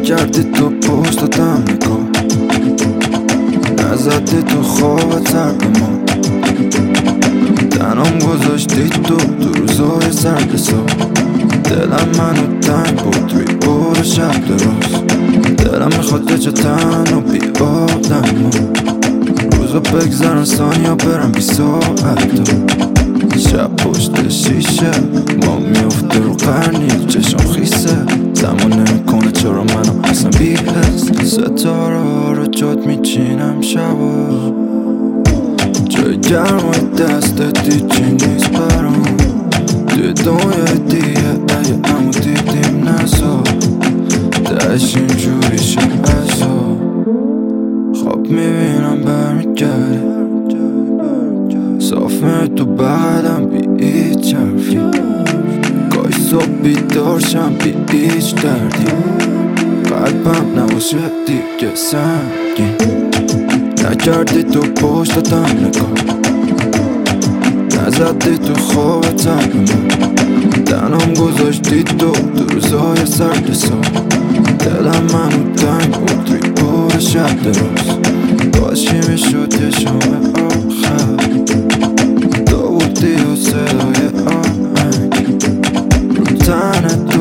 نکردی تو پشت دادم نگاه، نزدی تو خوابت سر به ما، تنام گذاشتی تو روزای سرد سال. دلم منو تنگ بود روی بور شب درست، دلم میخواد یه جا تنها بی آدم، روزا بگذرن ثانیا برم بی ساعت. شب پشت شیشه ما میفته رو قرنی، چشم خیسه زمان نمیکنه چرا منو اصلا بی حس. ستاره ها رو جات میچینم شبا، جای گرمای دستت دیچی نیست برام، توی دنیای دیگه اگه همو دیدیم نزا، دهش اینجوری شه ازا. خواب میبینم برمیگردی، صاف میره تو بغلم بی هیچ حرفی، گاهی صبح بیدار شم بی هیچ دردی، قلبم نباشه دیگه سنگین. نکردی تو پشت دادم نگاه، نزدی تو خوابت سر به من، تنام گذاشتی تو روزای سرد سال. دلم منو تنگ بود روی بور شب درست، باشی میشد یه شام آخر، تو بودی و صدای آهنگ رو تنت